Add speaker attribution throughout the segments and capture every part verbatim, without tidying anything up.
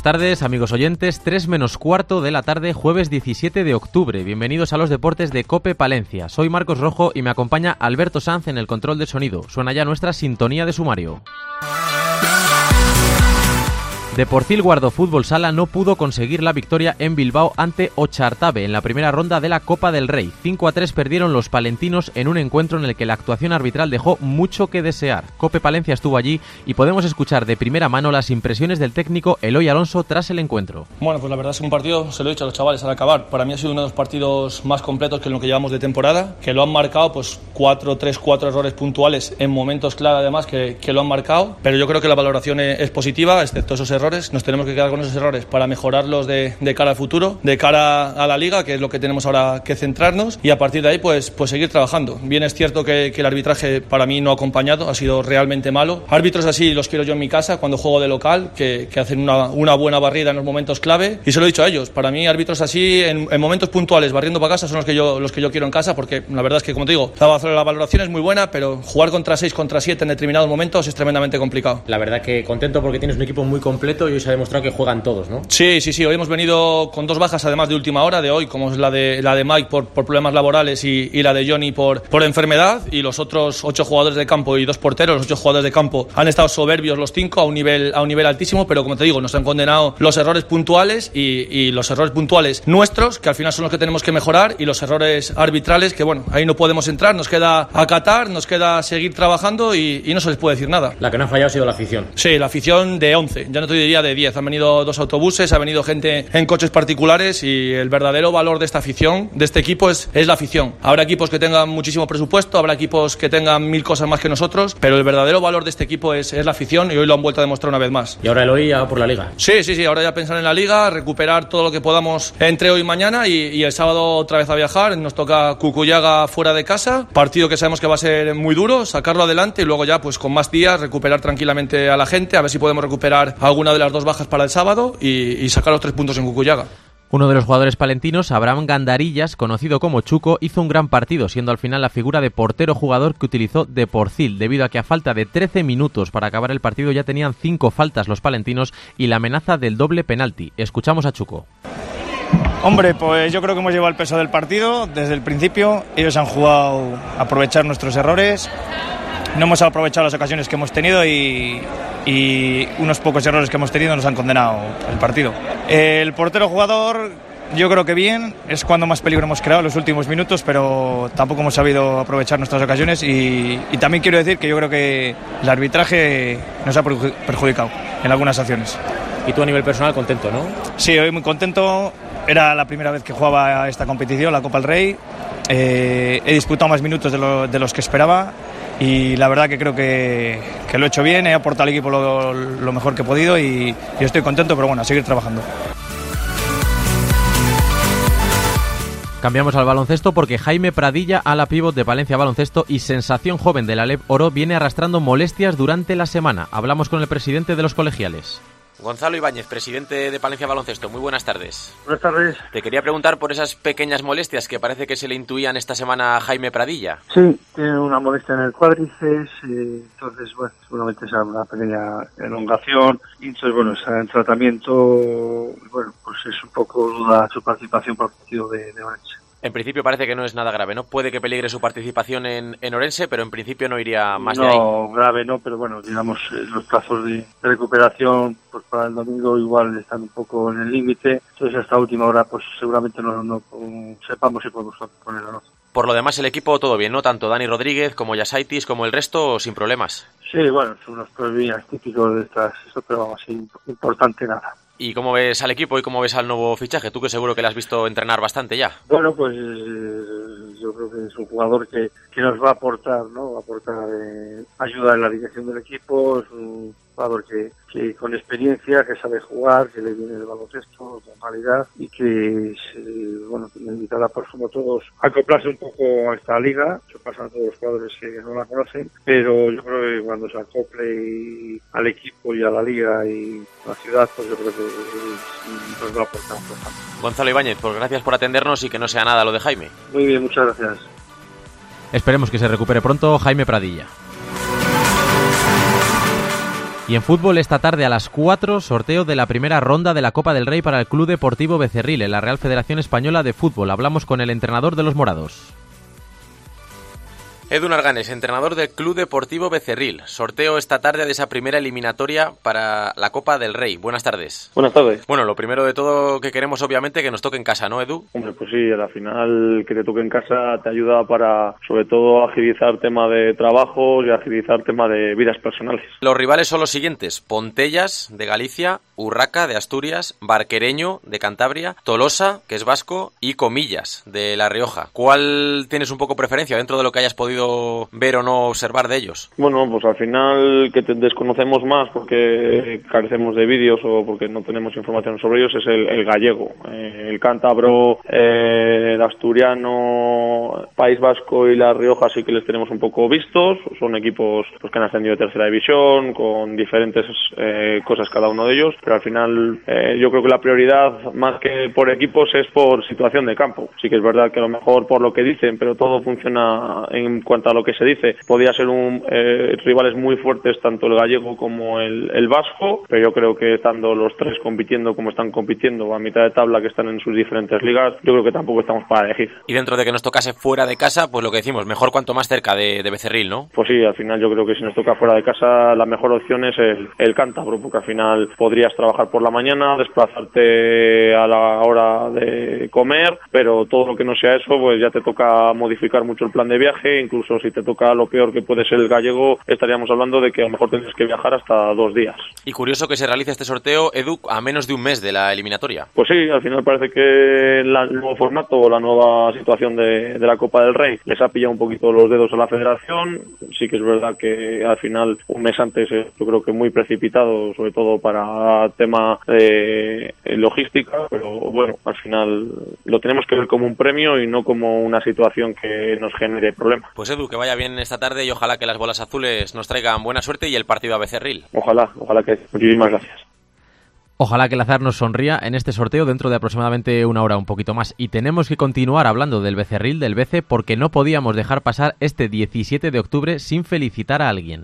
Speaker 1: Buenas tardes, amigos oyentes, tres menos cuarto de la tarde, jueves diecisiete de octubre. Bienvenidos a los deportes de COPE Palencia. Soy Marcos Rojo y me acompaña Alberto Sanz en el control del sonido. Suena ya nuestra sintonía de sumario. Deportil Guardo Fútbol Sala no pudo conseguir la victoria en Bilbao ante Ochartabe en la primera ronda de la Copa del Rey. cinco a tres perdieron los palentinos en un encuentro en el que la actuación arbitral dejó mucho que desear. COPE Palencia estuvo allí y podemos escuchar de primera mano las impresiones del técnico Eloy Alonso tras el encuentro.
Speaker 2: Bueno, pues la verdad es que un partido, se lo he dicho a los chavales al acabar, para mí ha sido uno de los partidos más completos que en lo que llevamos de temporada, que lo han marcado pues cuatro, tres, cuatro errores puntuales en momentos clave además que, que lo han marcado, pero yo creo que la valoración es, es positiva, excepto esos errores. Nos tenemos que quedar con esos errores para mejorarlos de, de cara al futuro, de cara a la Liga, que es lo que tenemos ahora que centrarnos, y a partir de ahí pues, pues seguir trabajando. Bien es cierto que, que el arbitraje para mí no ha acompañado, ha sido realmente malo. Árbitros así los quiero yo en mi casa cuando juego de local, que, que hacen una, una buena barrida en los momentos clave, y se lo he dicho a ellos, para mí árbitros así en, en momentos puntuales, barriendo para casa, son los que, yo, los que yo quiero en casa, porque la verdad es que, como te digo, la, la valoración es muy buena, pero jugar contra seis, contra siete en determinados momentos es tremendamente complicado.
Speaker 3: La verdad que contento porque tienes un equipo muy completo y hoy se ha demostrado que juegan todos, ¿no?
Speaker 2: Sí, sí, sí. Hoy hemos venido con dos bajas, además de última hora, de hoy, como es la de la de Mike por, por problemas laborales y, y la de Johnny por, por enfermedad. Y los otros ocho jugadores de campo y dos porteros, los ocho jugadores de campo, han estado soberbios los cinco a un nivel, a un nivel altísimo, pero como te digo, nos han condenado los errores puntuales y, y los errores puntuales nuestros, que al final son los que tenemos que mejorar, y los errores arbitrales, que bueno, ahí no podemos entrar, nos queda acatar, nos queda seguir trabajando y, y no se les puede decir nada.
Speaker 3: La que no ha fallado ha sido la afición.
Speaker 2: Sí, la afición de once, ya no te diría de diez. Han venido dos autobuses, ha venido gente en coches particulares, y el verdadero valor de esta afición, de este equipo, es, es la afición. Habrá equipos que tengan muchísimo presupuesto, habrá equipos que tengan mil cosas más que nosotros, pero el verdadero valor de este equipo es, es la afición, y hoy lo han vuelto a demostrar una vez más.
Speaker 3: Y ahora Eloy ya por la Liga.
Speaker 2: Sí, sí, sí, ahora ya pensar en la Liga, recuperar todo lo que podamos entre hoy y mañana, y, y el sábado otra vez a viajar. Nos toca Cucuyaga fuera de casa, partido que sabemos que va a ser muy duro, sacarlo adelante y luego ya pues con más días recuperar tranquilamente a la gente, a ver si podemos recuperar alguna de las dos bajas para el sábado y, y sacar los tres puntos en Cucuyaga.
Speaker 1: Uno de los jugadores palentinos, Abraham Gandarillas, conocido como Chuco, hizo un gran partido, siendo al final la figura de portero-jugador que utilizó Deportil, debido a que a falta de trece minutos para acabar el partido ya tenían cinco faltas los palentinos y la amenaza del doble penalti. Escuchamos a Chuco.
Speaker 4: Hombre, pues yo creo que hemos llevado el peso del partido desde el principio. Ellos han jugado a aprovechar nuestros errores. No hemos aprovechado las ocasiones que hemos tenido y, y unos pocos errores que hemos tenido nos han condenado el partido. El portero jugador, yo creo que bien, es cuando más peligro hemos creado en los últimos minutos, pero tampoco hemos sabido aprovechar nuestras ocasiones y, y también quiero decir que yo creo que el arbitraje nos ha perjudicado en algunas acciones.
Speaker 3: Y tú a nivel personal contento, ¿no?
Speaker 4: Sí, hoy muy contento. Era la primera vez que jugaba esta competición, la Copa del Rey. Eh, he disputado más minutos de, lo, de los que esperaba. Y la verdad que creo que, que lo he hecho bien, he aportado al equipo lo, lo mejor que he podido y, y estoy contento, pero bueno, a seguir trabajando.
Speaker 1: Cambiamos al baloncesto porque Jaime Pradilla, ala pívot de Palencia Baloncesto y sensación joven de la L E P Oro, viene arrastrando molestias durante la semana. Hablamos con el presidente de los colegiales.
Speaker 5: Gonzalo Ibáñez, presidente de Palencia Baloncesto, muy buenas tardes.
Speaker 6: Buenas tardes.
Speaker 5: Te quería preguntar por esas pequeñas molestias que parece que se le intuían esta semana a Jaime Pradilla.
Speaker 6: Sí, tiene una molestia en el cuádriceps, eh, entonces, bueno, seguramente es una pequeña elongación, y entonces, bueno, está en tratamiento, bueno, pues es un poco duda su participación por el partido de, de Orense.
Speaker 5: En principio parece que no es nada grave, ¿no? Puede que peligre su participación en, en Orense, pero en principio no iría más
Speaker 6: no,
Speaker 5: de ahí.
Speaker 6: No, grave no, pero bueno, digamos, eh, los plazos de, de recuperación pues para el domingo igual están un poco en el límite, entonces hasta última hora pues seguramente no, no, no sepamos si podemos poner o no.
Speaker 5: Por lo demás el equipo todo bien, ¿no? Tanto Dani Rodríguez como Yasaitis como el resto sin problemas.
Speaker 6: Sí, bueno, son unos problemas típicos de estas, esto, pero vamos, importante nada.
Speaker 5: ¿Y cómo ves al equipo y cómo ves al nuevo fichaje? Tú que seguro que le has visto entrenar bastante ya.
Speaker 6: Bueno, pues eh, yo creo que es un jugador que, que nos va a aportar, ¿no? Va a aportar eh, ayuda en la dirección del equipo, es un jugador que, que con experiencia, que sabe jugar, que le viene el baloncesto con calidad y que se, bueno, invitará por sumo todos a acoplarse un poco a esta liga. Eso pasa a todos los jugadores que no la conocen, pero yo creo que cuando se acople y, al equipo y a la liga y a la ciudad, pues yo creo que nos va a aportar bastante.
Speaker 5: Gonzalo Ibáñez, pues gracias por atendernos y que no sea nada lo de Jaime.
Speaker 6: Muy bien, muchas gracias.
Speaker 1: Esperemos que se recupere pronto Jaime Pradilla. Y en fútbol esta tarde a las cuatro, sorteo de la primera ronda de la Copa del Rey para el Club Deportivo Becerril en la Real Federación Española de Fútbol. Hablamos con el entrenador de los morados.
Speaker 5: Edu Narganes, entrenador del Club Deportivo Becerril. Sorteo esta tarde de esa primera eliminatoria para la Copa del Rey. Buenas tardes.
Speaker 7: Buenas tardes.
Speaker 5: Bueno, lo primero de todo que queremos, obviamente, que nos toque en casa, ¿no, Edu?
Speaker 7: Hombre, pues sí, al final que te toque en casa te ayuda para, sobre todo, agilizar tema de trabajo y agilizar tema de vidas personales.
Speaker 5: Los rivales son los siguientes: Pontellas, de Galicia, Urraca, de Asturias, Barquereño, de Cantabria, Tolosa, que es vasco, y Comillas, de La Rioja. ¿Cuál tienes un poco preferencia dentro de lo que hayas podido ver o no observar de ellos?
Speaker 7: Bueno, pues al final que te desconocemos más porque carecemos de vídeos o porque no tenemos información sobre ellos es el, el gallego, eh, el cántabro, eh, el asturiano, País Vasco y La Rioja sí que les tenemos un poco vistos. Son equipos pues que han ascendido de tercera división con diferentes eh, cosas cada uno de ellos, pero al final eh, yo creo que la prioridad más que por equipos es por situación de campo. Sí que es verdad que a lo mejor por lo que dicen, pero todo funciona en cuanto a lo que se dice. Podría ser un eh, rivales muy fuertes tanto el gallego como el, el vasco, pero yo creo que estando los tres compitiendo como están compitiendo a mitad de tabla, que están en sus diferentes ligas, yo creo que tampoco estamos para elegir.
Speaker 5: Y dentro de que nos tocase fuera de casa, pues lo que decimos, mejor cuanto más cerca de, de Becerril, ¿no?
Speaker 7: Pues sí, al final yo creo que si nos toca fuera de casa la mejor opción es el, el cántabro, porque al final podrías trabajar por la mañana, desplazarte a la hora de comer, pero todo lo que no sea eso, pues ya te toca modificar mucho el plan de viaje. Incluso si te toca lo peor que puede ser el gallego, estaríamos hablando de que a lo mejor tendrías que viajar hasta dos días.
Speaker 5: Y curioso que se realice este sorteo, Edu, a menos de un mes de la eliminatoria.
Speaker 7: Pues sí, al final parece que la, el nuevo formato o la nueva situación de, de la Copa del Rey les ha pillado un poquito los dedos a la federación. Sí que es verdad que al final un mes antes eh, yo creo que muy precipitado, sobre todo para tema de eh, logística, pero bueno, al final lo tenemos que ver como un premio y no como una situación que nos genere problemas.
Speaker 5: Pues Edu, que vaya bien esta tarde y ojalá que las bolas azules nos traigan buena suerte y el partido a Becerril.
Speaker 7: Ojalá, ojalá que... Muchísimas gracias.
Speaker 1: Ojalá que el azar nos sonría en este sorteo dentro de aproximadamente una hora, un poquito más. Y tenemos que continuar hablando del Becerril, del Bece, porque no podíamos dejar pasar este diecisiete de octubre sin felicitar a alguien.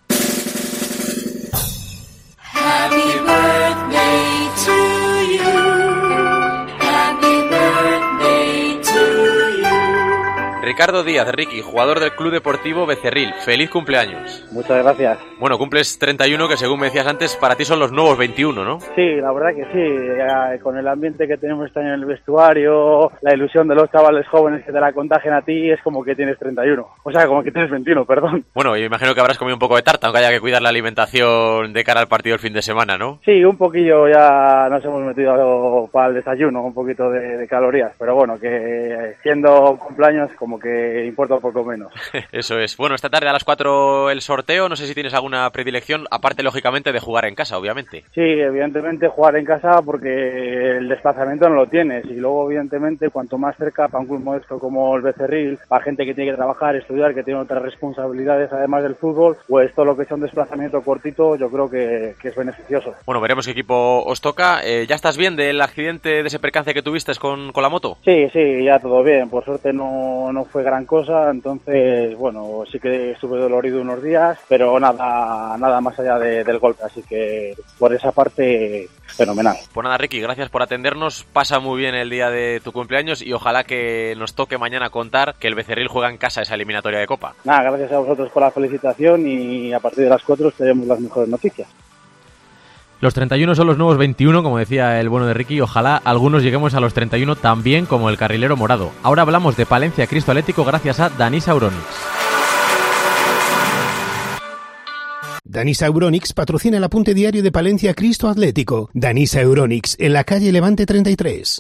Speaker 1: Happy birthday to you. Happy birthday to you. Ricardo Díaz, Ricky, jugador del Club Deportivo Becerril. Feliz cumpleaños.
Speaker 8: Muchas gracias.
Speaker 5: Bueno, cumples treinta y uno, que según me decías antes, para ti son los nuevos veintiuno, ¿no?
Speaker 8: Sí, la verdad que sí. Ya, con el ambiente que tenemos este año en el vestuario, la ilusión de los chavales jóvenes que te la contagian a ti, es como que tienes treinta y uno. O sea, como que tienes veintiuno, perdón.
Speaker 5: Bueno, yo imagino que habrás comido un poco de tarta, aunque haya que cuidar la alimentación de cara al partido el fin de semana, ¿no?
Speaker 8: Sí, un poquillo ya nos hemos metido para el desayuno, un poquito de, de calorías. Pero bueno, que siendo cumpleaños como que importa un poco menos.
Speaker 5: Eso es. Bueno, esta tarde a las cuatro el sorteo. No sé si tienes alguna predilección, aparte lógicamente de jugar en casa, obviamente.
Speaker 8: Sí, evidentemente jugar en casa porque el desplazamiento no lo tienes. Y luego, evidentemente, cuanto más cerca para un club modesto como el Becerril, para gente que tiene que trabajar, estudiar, que tiene otras responsabilidades además del fútbol, pues todo lo que sea un desplazamiento cortito yo creo que, que es beneficioso.
Speaker 5: Bueno, veremos qué equipo os toca. Eh, ¿Ya estás bien del accidente, de ese percance que tuviste con, con la moto?
Speaker 8: Sí, sí, ya todo bien. Por suerte no, no fue gran cosa, entonces, bueno, sí que estuve dolorido unos días, pero nada nada más allá de, del golpe, así que por esa parte, fenomenal.
Speaker 5: Pues nada, Ricky, gracias por atendernos, pasa muy bien el día de tu cumpleaños y ojalá que nos toque mañana contar que el Becerril juega en casa esa eliminatoria de Copa.
Speaker 8: Nada, gracias a vosotros por la felicitación y a partir de las cuatro tenemos las mejores noticias.
Speaker 1: Los treinta y uno son los nuevos veintiuno, como decía el bueno de Ricky. Ojalá algunos lleguemos a los treinta y uno también, como el carrilero morado. Ahora hablamos de Palencia Cristo Atlético gracias a Danisa Euronics.
Speaker 9: Danisa Euronics patrocina el apunte diario de Palencia Cristo Atlético. Danisa Euronics, en la calle Levante treinta y tres.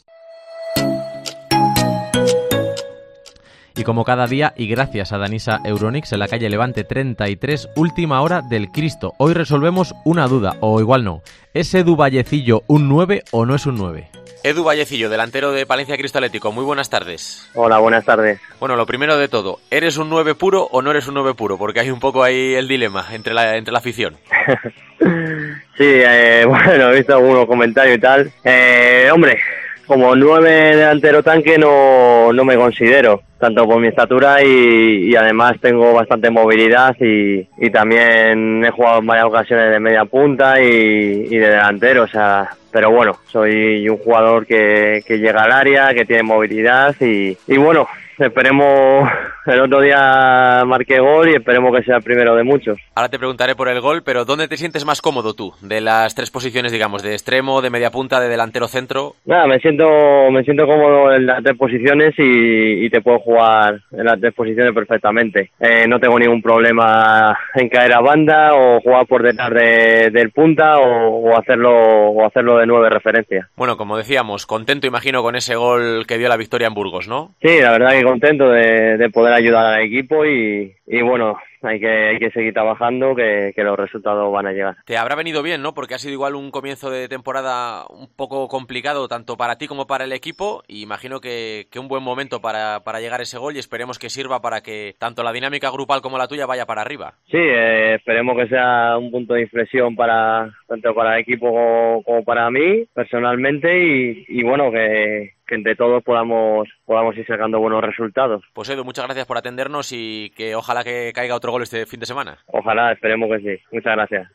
Speaker 1: Y como cada día, y gracias a Danisa Euronics, en la calle Levante treinta y tres, última hora del Cristo. Hoy resolvemos una duda, o igual no. ¿Es Edu Vallecillo un nueve o no es un nueve?
Speaker 5: Edu Vallecillo, delantero de Palencia Cristo Atlético. Muy buenas tardes.
Speaker 10: Hola, buenas tardes.
Speaker 5: Bueno, lo primero de todo, ¿eres un nueve puro o no eres un nueve puro? Porque hay un poco ahí el dilema entre la, entre la afición.
Speaker 10: Sí, eh, bueno, he visto algunos comentarios y tal. Eh, hombre, como nueve delantero tanque no, no me considero, tanto por mi estatura y, y además tengo bastante movilidad y, y también he jugado en varias ocasiones de media punta y, y de delantero, o sea, pero bueno, soy un jugador que, que llega al área, que tiene movilidad y, y bueno, esperemos, el otro día marqué gol y esperemos que sea el primero de muchos.
Speaker 5: Ahora te preguntaré por el gol, pero ¿dónde te sientes más cómodo tú? De las tres posiciones, digamos, de extremo, de media punta, de delantero centro.
Speaker 10: Nada, me siento me siento cómodo en las tres posiciones y, y te puedo jugar en las tres posiciones perfectamente. Eh, no tengo ningún problema en caer a banda o jugar por detrás de, del punta o, o hacerlo o hacerlo de nueve referencia.
Speaker 5: Bueno, como decíamos, contento imagino con ese gol que dio la victoria en Burgos, ¿no?
Speaker 10: Sí, la verdad que contento de, de poder ayudar al equipo y, y bueno, hay que hay que seguir trabajando, que, que los resultados van a llegar.
Speaker 5: Te habrá venido bien, ¿no? Porque ha sido igual un comienzo de temporada un poco complicado, tanto para ti como para el equipo, y imagino que, que un buen momento para, para llegar a ese gol y esperemos que sirva para que tanto la dinámica grupal como la tuya vaya para arriba.
Speaker 10: Sí, eh, esperemos que sea un punto de inflexión para tanto para el equipo como, como para mí, personalmente, y, y bueno, que... que entre todos podamos podamos ir sacando buenos resultados.
Speaker 5: Pues Edu, muchas gracias por atendernos y que ojalá que caiga otro gol este fin de semana.
Speaker 10: Ojalá, esperemos que sí. Muchas gracias.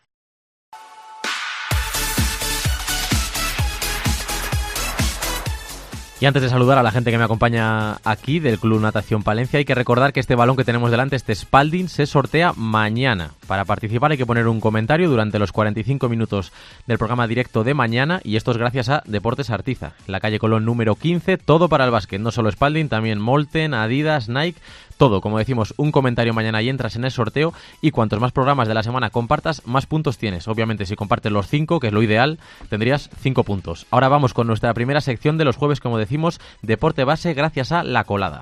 Speaker 1: Y antes de saludar a la gente que me acompaña aquí del Club Natación Palencia, hay que recordar que este balón que tenemos delante, este Spalding, se sortea mañana. Para participar hay que poner un comentario durante los cuarenta y cinco minutos del programa directo de mañana, y esto es gracias a Deportes Artiza, en la calle Colón número quince, todo para el básquet, no solo Spalding, también Molten, Adidas, Nike, todo. Como decimos, un comentario mañana y entras en el sorteo, y cuantos más programas de la semana compartas, más puntos tienes. Obviamente, si compartes los cinco, que es lo ideal, tendrías cinco puntos. Ahora vamos con nuestra primera sección de los jueves, como decimos, deporte base, gracias a La Colada.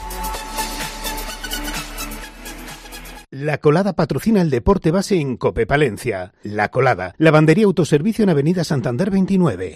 Speaker 9: La Colada patrocina el deporte base en Cope Palencia. La Colada, lavandería autoservicio en Avenida Santander veintinueve.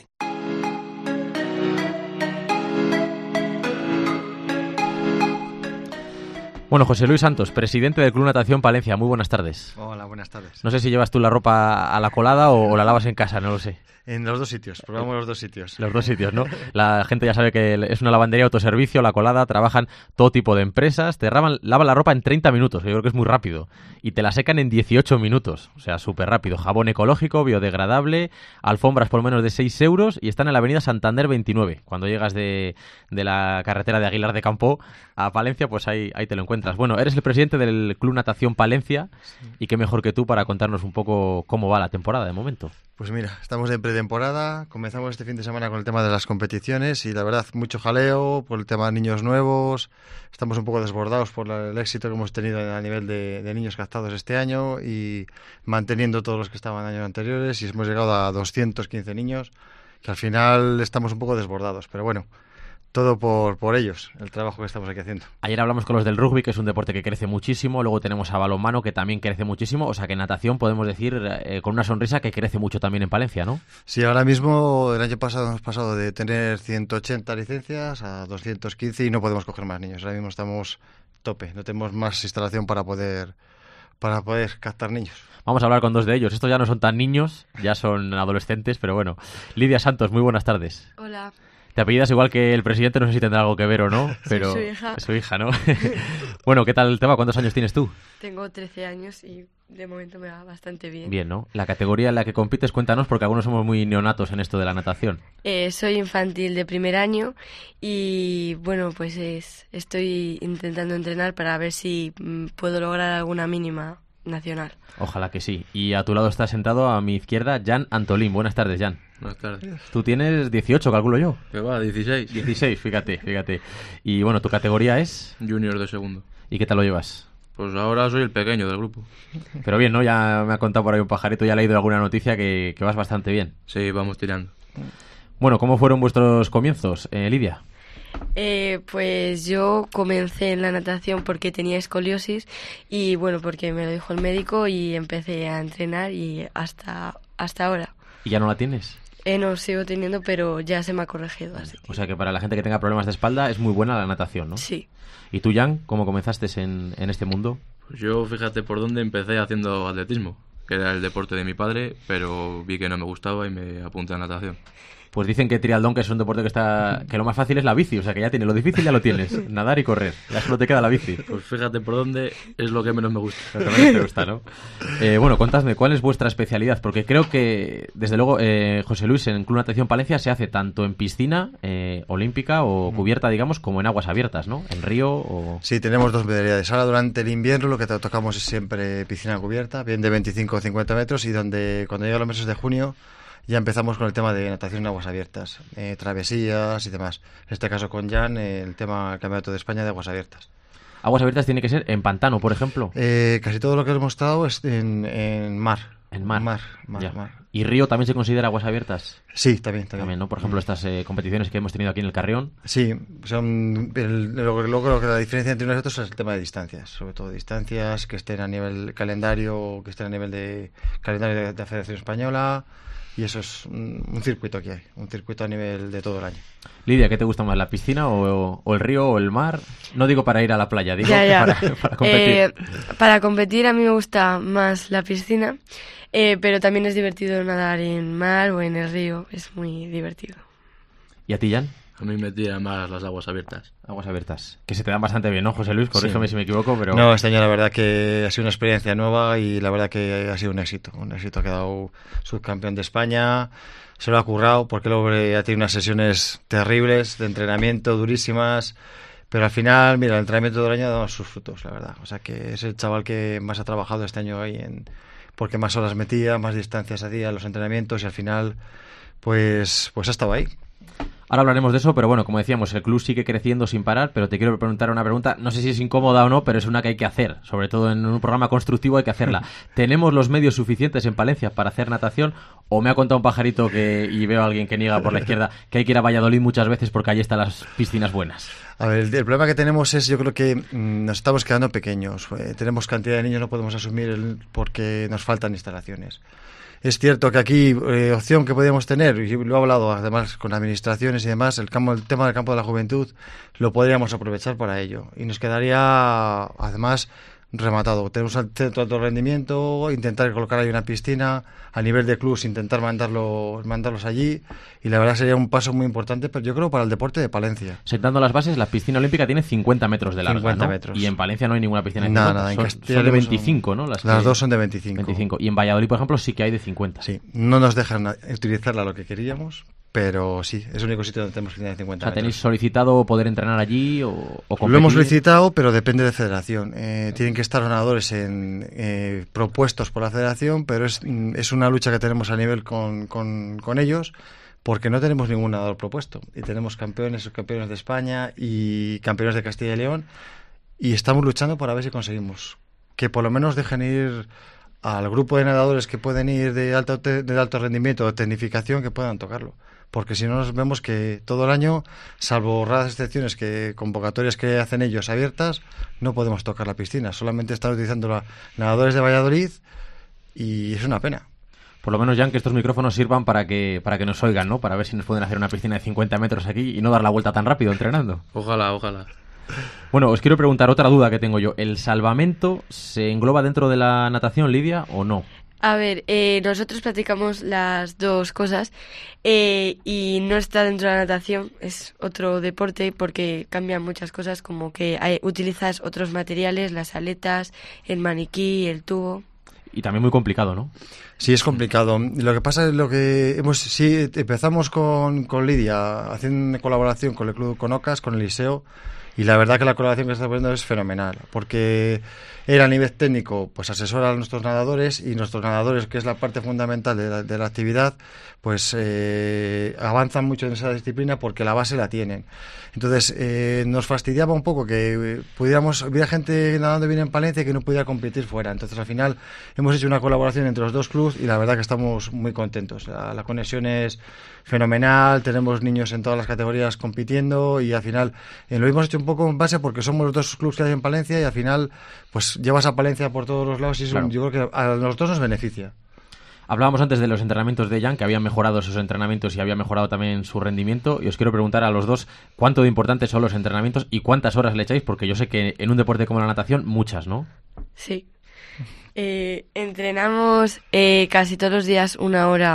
Speaker 1: Bueno, José Luis Santos, presidente del Club Natación Palencia, muy buenas tardes.
Speaker 11: Hola, buenas tardes.
Speaker 1: No sé si llevas tú la ropa a la colada o, o la lavas en casa, no lo sé.
Speaker 11: En los dos sitios, probamos los dos sitios.
Speaker 1: Los dos sitios, ¿no? La gente ya sabe que es una lavandería autoservicio, La Colada, trabajan todo tipo de empresas, te lavan, lavan la ropa en treinta minutos, yo creo que es muy rápido, y te la secan en dieciocho minutos, o sea, súper rápido. Jabón ecológico, biodegradable, alfombras por menos de seis euros, y están en la avenida Santander veintinueve. Cuando llegas de, de la carretera de Aguilar de Campo a Palencia, pues ahí, ahí te lo encuentras. Bueno, eres el presidente del Club Natación Palencia, sí. Y qué mejor que tú para contarnos un poco cómo va la temporada de momento.
Speaker 11: Pues mira, estamos de pretemporada, comenzamos este fin de semana con el tema de las competiciones y la verdad mucho jaleo por el tema de niños nuevos, estamos un poco desbordados por la, el éxito que hemos tenido a nivel de, de niños captados este año y manteniendo todos los que estaban años anteriores y hemos llegado a doscientos quince niños, que al final estamos un poco desbordados, pero bueno, todo por, por ellos, el trabajo que estamos aquí haciendo.
Speaker 1: Ayer hablamos con los del rugby, que es un deporte que crece muchísimo, luego tenemos a balonmano, que también crece muchísimo, o sea que en natación podemos decir eh, con una sonrisa que crece mucho también en Palencia, ¿no?
Speaker 11: Sí, ahora mismo, el año pasado hemos pasado de tener ciento ochenta licencias a doscientos quince y no podemos coger más niños, ahora mismo estamos tope, no tenemos más instalación para poder, para poder captar niños.
Speaker 1: Vamos a hablar con dos de ellos, estos ya no son tan niños, ya son adolescentes, pero bueno. Lidia Santos, muy buenas tardes.
Speaker 12: Hola.
Speaker 1: Te apellidas igual que el presidente, no sé si tendrá algo que ver o no, pero
Speaker 12: sí, su hija.
Speaker 1: Es su hija, ¿no? Bueno, ¿qué tal el tema? ¿Cuántos años tienes tú?
Speaker 12: Tengo trece años y de momento me va bastante bien.
Speaker 1: Bien, ¿no? La categoría en la que compites, cuéntanos, porque algunos somos muy neonatos en esto de la natación.
Speaker 12: Eh, soy infantil de primer año y, bueno, pues es, estoy intentando entrenar para ver si mm, puedo lograr alguna mínima nacional.
Speaker 1: Ojalá que sí. Y a tu lado está sentado, a mi izquierda, Jan Antolín. Buenas tardes, Jan.
Speaker 13: Buenas tardes.
Speaker 1: Tú tienes dieciocho, calculo yo.
Speaker 13: Que va, dieciséis.
Speaker 1: dieciséis, fíjate, fíjate. Y bueno, ¿tu categoría es?
Speaker 13: Junior de segundo.
Speaker 1: ¿Y qué tal lo llevas?
Speaker 13: Pues ahora soy el pequeño del grupo.
Speaker 1: Pero bien, ¿no? Ya me ha contado por ahí un pajarito, ya he leído alguna noticia que, que vas bastante bien.
Speaker 13: Sí, vamos tirando.
Speaker 1: Bueno, ¿cómo fueron vuestros comienzos, eh, Lidia?
Speaker 12: Eh, pues yo comencé en la natación porque tenía escoliosis y bueno, porque me lo dijo el médico y empecé a entrenar y hasta, hasta ahora.
Speaker 1: ¿Y ya no la tienes?
Speaker 12: Eh, no, sigo teniendo, pero ya se me ha corregido. Así que...
Speaker 1: O sea que para la gente que tenga problemas de espalda es muy buena la natación, ¿no?
Speaker 12: Sí.
Speaker 1: ¿Y tú, Jan, cómo comenzaste en, en este mundo?
Speaker 13: Pues yo, fíjate por dónde empecé haciendo atletismo, que era el deporte de mi padre, pero vi que no me gustaba y me apunté a natación.
Speaker 1: Pues dicen que triatlón, que es un deporte que está que lo más fácil es la bici, o sea que ya tienes lo difícil, ya lo tienes, nadar y correr, ya solo te queda la bici.
Speaker 13: Pues fíjate por dónde es lo que menos me gusta.
Speaker 1: Lo que menos te gusta, ¿no? Eh, bueno, contadme, ¿cuál es vuestra especialidad? Porque creo que, desde luego, eh, José Luis, en Club Natación Palencia se hace tanto en piscina eh, olímpica o cubierta, digamos, como en aguas abiertas, ¿no? En río o...
Speaker 11: Sí, tenemos dos modalidades. Ahora durante el invierno lo que tocamos es siempre piscina cubierta, bien de veinticinco o cincuenta metros, y donde cuando llegan los meses de junio ya empezamos con el tema de natación en aguas abiertas, eh, travesías y demás. En este caso con Jan, eh, el tema del Campeonato de España de aguas abiertas.
Speaker 1: ¿Aguas abiertas tiene que ser en pantano, por ejemplo?
Speaker 11: Eh, casi todo lo que hemos estado es en, en mar.
Speaker 1: En mar.
Speaker 11: Mar, mar,
Speaker 1: Ya.
Speaker 11: mar.
Speaker 1: ¿Y río también se considera aguas abiertas?
Speaker 11: Sí, también, también.
Speaker 1: También, ¿no? Por ejemplo, estas eh, competiciones que hemos tenido aquí en el Carrión.
Speaker 11: Sí, son el, lo, lo, lo que la diferencia entre unos y otros es el tema de distancias, sobre todo distancias que estén a nivel calendario, que estén a nivel de calendario de, de la Federación Española, y eso es un, un circuito que hay, un circuito a nivel de todo el año.
Speaker 1: Lidia, ¿qué te gusta más, la piscina o, o el río o el mar? No digo para ir a la playa, digo
Speaker 12: Ya, ya.
Speaker 1: Para, para competir.
Speaker 12: Eh, para competir a mí me gusta más la piscina, eh, pero también es divertido nadar en mar o en el río, es muy divertido.
Speaker 1: ¿Y a ti, Jan?
Speaker 13: A mí me tiran más las aguas abiertas.
Speaker 1: Aguas abiertas. Que se te dan bastante bien, ¿no, José Luis? Corrígeme
Speaker 11: Sí.
Speaker 1: si me equivoco, pero...
Speaker 11: No, este año la verdad que ha sido una experiencia nueva y la verdad que ha sido un éxito. Un éxito, ha quedado subcampeón de España, se lo ha currado porque luego ha tenido unas sesiones terribles de entrenamiento, durísimas, pero al final, mira, el entrenamiento todo el año ha dado sus frutos, la verdad. O sea que es el chaval que más ha trabajado este año ahí, en, porque más horas metía, más distancias hacía los entrenamientos y al final, pues, pues ha estado ahí.
Speaker 1: Ahora hablaremos de eso, pero bueno, como decíamos, el club sigue creciendo sin parar, pero te quiero preguntar una pregunta, no sé si es incómoda o no, pero es una que hay que hacer, sobre todo en un programa constructivo hay que hacerla. ¿Tenemos los medios suficientes en Palencia para hacer natación? ¿O me ha contado un pajarito que, y veo a alguien que niega por la izquierda, que hay que ir a Valladolid muchas veces porque allí están las piscinas buenas?
Speaker 11: A ver, el, el problema que tenemos es, yo creo que mmm, nos estamos quedando pequeños. Eh, tenemos cantidad de niños, no podemos asumir el, porque nos faltan instalaciones. Es cierto que aquí, eh, opción que podríamos tener, y lo he hablado además con administraciones y demás, el, campo, el tema del campo de la juventud lo podríamos aprovechar para ello. Y nos quedaría, además, rematado. Tenemos el centro de alto rendimiento, intentar colocar ahí una piscina, a nivel de clubs intentar mandarlo, mandarlos allí, y la verdad sería un paso muy importante, pero yo creo para el deporte de Palencia.
Speaker 1: Sentando las bases, la piscina olímpica tiene cincuenta metros de larga,
Speaker 11: cincuenta
Speaker 1: ¿no?
Speaker 11: metros.
Speaker 1: Y en Palencia no hay ninguna piscina de
Speaker 11: Nada,
Speaker 1: cincuenta.
Speaker 11: nada, en
Speaker 1: son,
Speaker 11: Castilla
Speaker 1: son de
Speaker 11: tenemos
Speaker 1: veinticinco,
Speaker 11: un-
Speaker 1: ¿no? Las,
Speaker 11: las
Speaker 1: que-
Speaker 11: dos son de veinticinco.
Speaker 1: veinticinco. Y en Valladolid, por ejemplo, sí que hay de cincuenta.
Speaker 11: Sí, no nos dejan utilizarla lo que queríamos, pero sí, es el único sitio donde tenemos piscina de
Speaker 1: O
Speaker 11: cincuenta
Speaker 1: sea,
Speaker 11: metros.
Speaker 1: ¿tenéis solicitado poder entrenar allí o, o competir?
Speaker 11: Lo hemos solicitado, pero depende de federación. Eh, tienen que estar ganadores en, eh, propuestos por la federación, pero es, mm, es una lucha que tenemos a nivel con, con, con ellos, porque no tenemos ningún nadador propuesto. Y tenemos campeones, subcampeones de España y campeones de Castilla y León, y estamos luchando para ver si conseguimos que por lo menos dejen ir al grupo de nadadores que pueden ir de alto, te- de alto rendimiento o tecnificación, que puedan tocarlo. Porque si no nos vemos que todo el año, salvo raras excepciones que convocatorias que hacen ellos abiertas, no podemos tocar la piscina. Solamente están utilizando la, nadadores de Valladolid y es una pena.
Speaker 1: Por lo menos, Jan, que estos micrófonos sirvan para que para que nos oigan, ¿no? Para ver si nos pueden hacer una piscina de cincuenta metros aquí y no dar la vuelta tan rápido entrenando.
Speaker 13: Ojalá, ojalá.
Speaker 1: Bueno, os quiero preguntar otra duda que tengo yo. ¿El salvamento se engloba dentro de la natación, Lidia, o no?
Speaker 12: A ver, eh, nosotros practicamos las dos cosas eh, y no está dentro de la natación, es otro deporte porque cambian muchas cosas, como que hay- utilizas otros materiales, las aletas, el maniquí, el tubo.
Speaker 1: Y también muy complicado, ¿no?
Speaker 11: Sí, es complicado. Lo que pasa es lo que hemos, sí, empezamos con, con Lidia, haciendo una colaboración con el Club Conocas, con el Liceo, y la verdad que la colaboración que está poniendo es fenomenal, porque él a nivel técnico pues asesora a nuestros nadadores y nuestros nadadores, que es la parte fundamental de la, de la actividad, pues eh, avanzan mucho en esa disciplina porque la base la tienen. Entonces eh, nos fastidiaba un poco que eh, pudiéramos, hubiera gente nadando bien en Palencia que no pudiera competir fuera. Entonces al final hemos hecho una colaboración entre los dos clubes y la verdad que estamos muy contentos. La, la conexión es fenomenal, tenemos niños en todas las categorías compitiendo y al final eh, lo hemos hecho un poco en base porque somos los dos clubes que hay en Palencia y al final pues llevas a Palencia por todos los lados y eso
Speaker 1: Claro.
Speaker 11: yo creo que a nosotros nos beneficia.
Speaker 1: Hablábamos antes de los entrenamientos de Jan, que habían mejorado sus entrenamientos y había mejorado también su rendimiento. Y os quiero preguntar a los dos cuánto de importantes son los entrenamientos y cuántas horas le echáis, porque yo sé que en un deporte como la natación, muchas, ¿no?
Speaker 12: Sí. Eh, entrenamos eh, casi todos los días una hora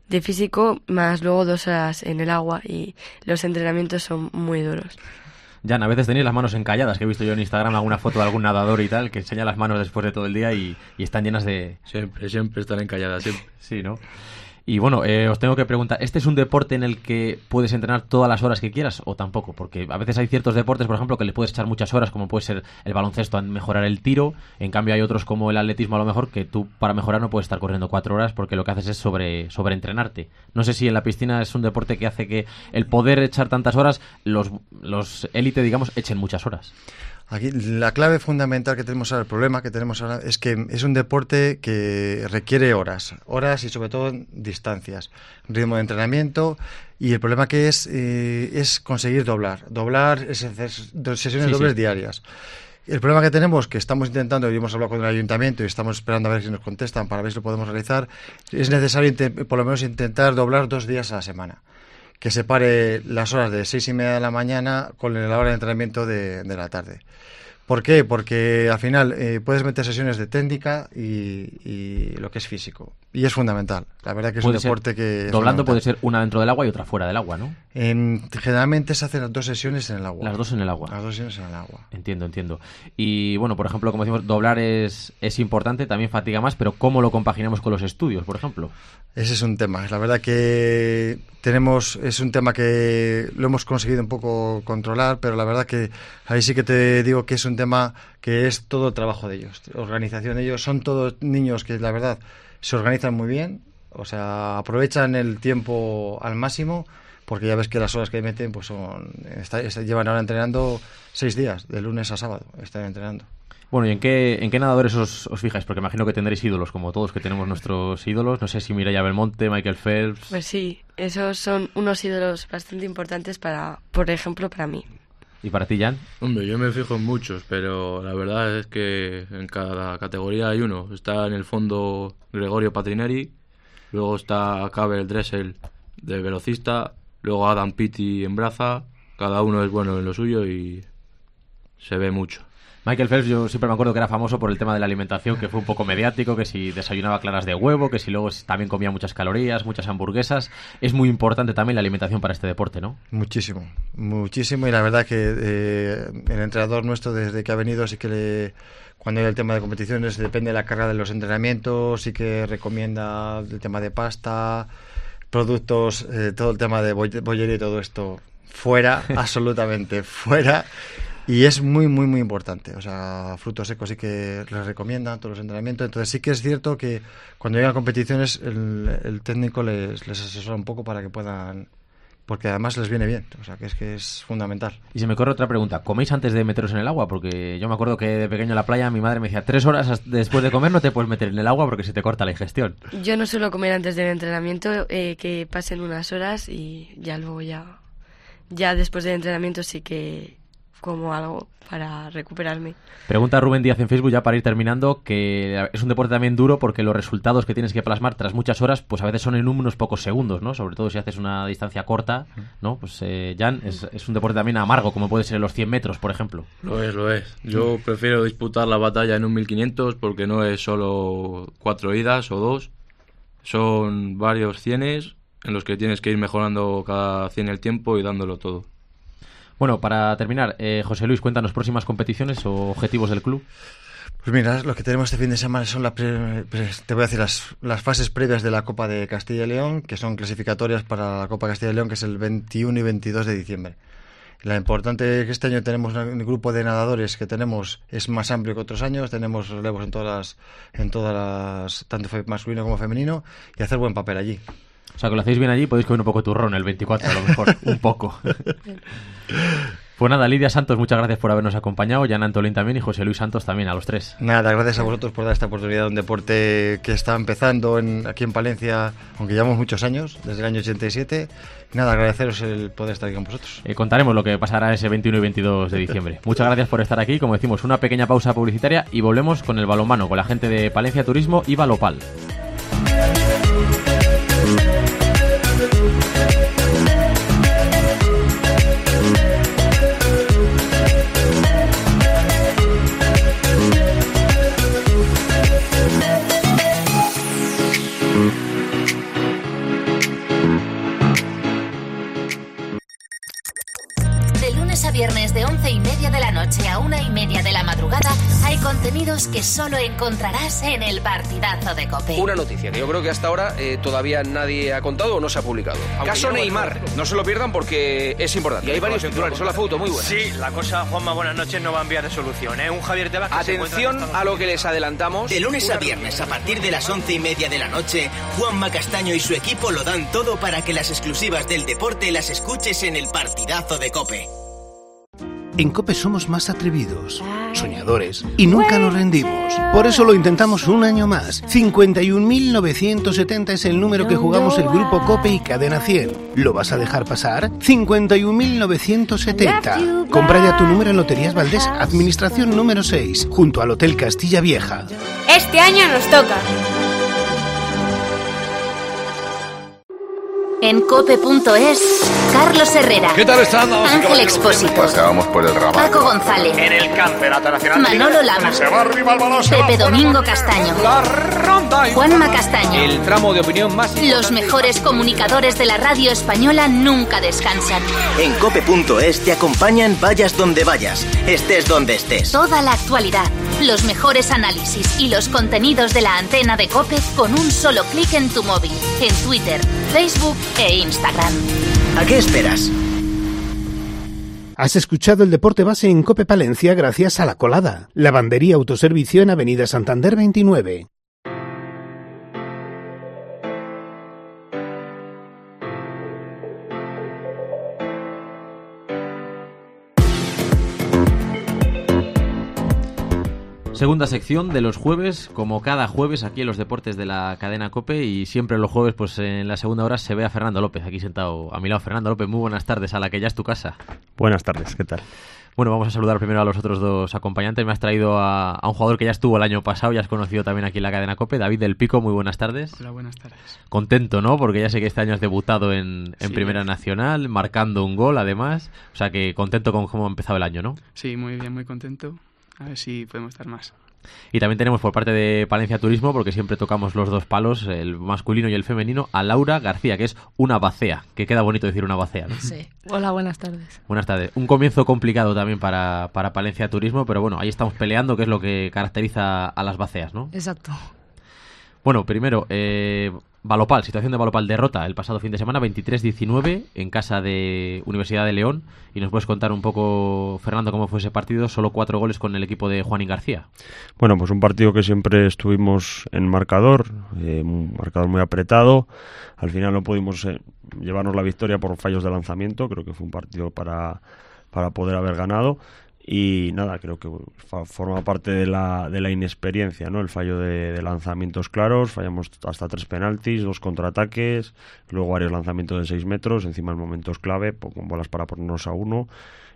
Speaker 12: de físico, más luego dos horas en el agua y los entrenamientos son muy duros.
Speaker 1: Jan, a veces tenéis las manos encalladas, que he visto yo en Instagram alguna foto de algún nadador y tal, que enseña las manos después de todo el día y, y están llenas de...
Speaker 13: Siempre, siempre están encalladas, siempre.
Speaker 1: Sí, ¿no? Y bueno, eh, os tengo que preguntar, ¿este es un deporte en el que puedes entrenar todas las horas que quieras o tampoco? Porque a veces hay ciertos deportes, por ejemplo, que le puedes echar muchas horas, como puede ser el baloncesto, a mejorar el tiro. En cambio hay otros como el atletismo, a lo mejor, que tú para mejorar no puedes estar corriendo cuatro horas porque lo que haces es sobre, sobreentrenarte. No sé si en la piscina es un deporte que hace que el poder echar tantas horas, los, los élite, digamos, echen muchas horas.
Speaker 11: Aquí la clave fundamental que tenemos ahora, el problema que tenemos ahora, es que es un deporte que requiere horas, horas y sobre todo distancias, ritmo de entrenamiento, y el problema que es eh, es conseguir doblar, doblar es hacer sesiones
Speaker 1: sí,
Speaker 11: dobles
Speaker 1: sí.
Speaker 11: diarias. El problema que tenemos, que estamos intentando, y hemos hablado con el ayuntamiento y estamos esperando a ver si nos contestan para ver si lo podemos realizar, es necesario por lo menos intentar doblar dos días a la semana. Que separe las horas de seis y media de la mañana con la hora de entrenamiento de, de la tarde. ¿Por qué? Porque al final eh, puedes meter sesiones de técnica y, y lo que es físico. Y es fundamental. La verdad que es un deporte que...
Speaker 1: Doblando puede ser una dentro del agua y otra fuera del agua, ¿no?
Speaker 11: En, generalmente se hacen las dos sesiones en el agua.
Speaker 1: Las dos en el agua.
Speaker 11: Las dos sesiones en el agua.
Speaker 1: Entiendo, entiendo. Y bueno, por ejemplo, como decimos, doblar es, es importante, también fatiga más, pero ¿cómo lo compaginamos con los estudios, por ejemplo?
Speaker 11: Ese es un tema. La verdad que tenemos, es un tema que lo hemos conseguido un poco controlar, pero la verdad que ahí sí que te digo que es un tema que es todo trabajo de ellos, organización de ellos. Son todos niños que la verdad se organizan muy bien, o sea, aprovechan el tiempo al máximo, porque ya ves que las horas que meten pues son, está, está, llevan ahora entrenando seis días, de lunes a sábado, están entrenando.
Speaker 1: Bueno, ¿y en qué, en qué nadadores os, os fijáis? Porque imagino que tendréis ídolos, como todos que tenemos nuestros ídolos. No sé si Mireia Belmonte, Michael Phelps...
Speaker 12: Pues sí, esos son unos ídolos bastante importantes para, por ejemplo, para mí.
Speaker 1: ¿Y para ti, Jan?
Speaker 13: Hombre, yo me fijo en muchos, pero la verdad es que en cada categoría hay uno. Está en el fondo Gregorio Patrineri, luego está Cabel Dressel de velocista, luego Adam Pitti en braza. Cada uno es bueno en lo suyo y se ve mucho.
Speaker 1: Michael Phelps, yo siempre me acuerdo que era famoso por el tema de la alimentación, que fue un poco mediático, que si desayunaba claras de huevo, que si luego también comía muchas calorías, muchas hamburguesas. Es muy importante también la alimentación para este deporte, ¿no?
Speaker 11: Muchísimo, muchísimo, y la verdad que eh, el entrenador nuestro desde que ha venido sí que le, cuando hay el tema de competiciones depende de la carga de los entrenamientos, sí que recomienda el tema de pasta, productos, eh, todo el tema de bollería y todo esto fuera, absolutamente fuera. Y es muy, muy, muy importante. O sea, frutos secos sí que les recomiendan todos los entrenamientos. Entonces sí que es cierto que cuando llegan a competiciones el, el técnico les, les asesora un poco para que puedan... Porque además les viene bien. O sea, que es que es fundamental.
Speaker 1: Y se me corre otra pregunta. ¿Coméis antes de meteros en el agua? Porque yo me acuerdo que de pequeño en la playa mi madre me decía tres horas después de comer no te puedes meter en el agua porque se te corta la digestión.
Speaker 12: Yo no suelo comer antes del entrenamiento, eh, que pasen unas horas y ya luego ya... Ya después del entrenamiento sí que... como algo para recuperarme.
Speaker 1: Pregunta Rubén Díaz en Facebook, ya para ir terminando, que es un deporte también duro porque los resultados que tienes que plasmar tras muchas horas, pues a veces son en unos pocos segundos, ¿no? Sobre todo si haces una distancia corta, ¿no? Pues, eh, Jan, es, es un deporte también amargo, como puede ser en los cien metros, por ejemplo.
Speaker 13: Lo es, lo es. Yo prefiero disputar la batalla en un mil quinientos porque no es solo cuatro idas o dos, son varios cienes en los que tienes que ir mejorando cada cien el tiempo y dándolo todo.
Speaker 1: Bueno, para terminar, eh, José Luis, cuéntanos próximas competiciones o objetivos del club.
Speaker 11: Pues mira, lo que tenemos este fin de semana son las pre, pre, te voy a decir las, las fases previas de la Copa de Castilla y León, que son clasificatorias para la Copa de Castilla y León, que es el veintiuno y veintidós de diciembre. La importante es que este año tenemos un grupo de nadadores que tenemos es más amplio que otros años, tenemos relevos en todas las, en todas las, tanto masculino como femenino, y hacer buen papel allí.
Speaker 1: O sea, que lo hacéis bien allí, podéis comer un poco de turrón el veinticuatro, a lo mejor, un poco. Pues nada, Lidia Santos, muchas gracias por habernos acompañado, Jan Antolín también y José Luis Santos también, a los tres.
Speaker 11: Nada, gracias a vosotros por dar esta oportunidad a un deporte que está empezando en, aquí en Palencia, aunque llevamos muchos años, desde el año ochenta y siete. Nada, agradeceros el poder estar aquí con vosotros.
Speaker 1: Eh, contaremos lo que pasará ese veintiuno y veintidós de diciembre. Muchas gracias por estar aquí, como decimos, una pequeña pausa publicitaria y volvemos con el balonmano, con la gente de Palencia Turismo y Balopal.
Speaker 14: lunes a viernes de once y media de la noche a una y media de la madrugada hay contenidos que solo encontrarás en el Partidazo de COPE.
Speaker 15: Una noticia que yo creo que hasta ahora eh, todavía nadie ha contado o no se ha publicado. Aunque Caso Neymar, no se lo pierdan porque es importante. Y hay varios titulares, son la foto muy buena.
Speaker 16: Sí, la cosa, Juanma, buenas noches, no va a enviar de solución, ¿eh? Un Javier Tebas que
Speaker 15: Atención
Speaker 16: se
Speaker 15: a lo que les adelantamos.
Speaker 17: De lunes a viernes, a partir de las once y media de la noche, Juanma Castaño y su equipo lo dan todo para que las exclusivas del deporte las escuches en el Partidazo de COPE.
Speaker 9: En COPE somos más atrevidos, soñadores y nunca nos rendimos. Por eso lo intentamos un año más. cincuenta y un mil novecientos setenta es el número que jugamos el Grupo COPE y Cadena cien. ¿Lo vas a dejar pasar? cincuenta y un mil novecientos setenta. Compra ya tu número en Loterías Valdés, Administración número seis, junto al Hotel Castilla Vieja.
Speaker 18: Este año nos toca.
Speaker 14: En cope punto es, Carlos Herrera.
Speaker 19: ¿Qué tal están?
Speaker 14: Ángel Expósito.
Speaker 19: Paseábamos por el ramal.
Speaker 14: Paco González.
Speaker 16: En el Campeonato Nacional.
Speaker 14: Manolo Lama.
Speaker 19: Se va arriba el balón.
Speaker 14: Pepe Domingo Castaño.
Speaker 19: La ronda.
Speaker 14: Juanma Castaño.
Speaker 15: El tramo de opinión más importante.
Speaker 14: Los mejores comunicadores de la radio española nunca descansan.
Speaker 17: En cope punto es te acompañan vayas donde vayas, estés donde estés.
Speaker 14: Toda la actualidad, los mejores análisis y los contenidos de la antena de COPE con un solo clic en tu móvil. En Twitter, Facebook e Instagram.
Speaker 17: ¿A qué esperas?
Speaker 9: Has escuchado el Deporte Base en COPE Palencia gracias a La Colada, lavandería autoservicio en Avenida Santander veintinueve.
Speaker 1: Segunda sección de los jueves, como cada jueves aquí en los deportes de la cadena COPE, y siempre los jueves pues en la segunda hora se ve a Fernando López, aquí sentado a mi lado. Fernando López, muy buenas tardes, a la que ya es tu casa.
Speaker 20: Buenas tardes, ¿qué tal?
Speaker 1: Bueno, vamos a saludar primero a los otros dos acompañantes. Me has traído a, a un jugador que ya estuvo el año pasado, ya has conocido también aquí en la cadena COPE, David del Pico, muy buenas tardes.
Speaker 21: Hola, buenas tardes.
Speaker 1: Contento, ¿no? Porque ya sé que este año has debutado en, en
Speaker 21: sí,
Speaker 1: Primera
Speaker 21: gracias.
Speaker 1: Nacional, marcando un gol además, o sea que contento con cómo ha empezado el año, ¿no?
Speaker 21: Sí, muy bien, muy contento. A ver si podemos estar más.
Speaker 1: Y también tenemos por parte de Palencia Turismo, porque siempre tocamos los dos palos, el masculino y el femenino, a Laura García, que es una bacea, que queda bonito decir una bacea, ¿no?
Speaker 22: Sí. Hola, buenas tardes.
Speaker 1: Buenas tardes. Un comienzo complicado también para, para Palencia Turismo, pero bueno, ahí estamos peleando, que es lo que caracteriza a las baceas, ¿no?
Speaker 22: Exacto.
Speaker 1: Bueno, primero, eh, Valopal, situación de Valopal, derrota el pasado fin de semana, veintitrés diecinueve, en casa de Universidad de León. Y nos puedes contar un poco, Fernando, cómo fue ese partido, solo cuatro goles con el equipo de Juanín García.
Speaker 20: Bueno, pues un partido que siempre estuvimos en marcador, eh, un marcador muy apretado. Al final no pudimos eh, llevarnos la victoria por fallos de lanzamiento, creo que fue un partido para, para poder haber ganado. Y nada, creo que fa- forma parte de la, de la inexperiencia, ¿no? El fallo de, de lanzamientos claros, fallamos hasta tres penaltis, dos contraataques, luego varios lanzamientos de seis metros, encima en momentos clave, po- con bolas para ponernos a uno,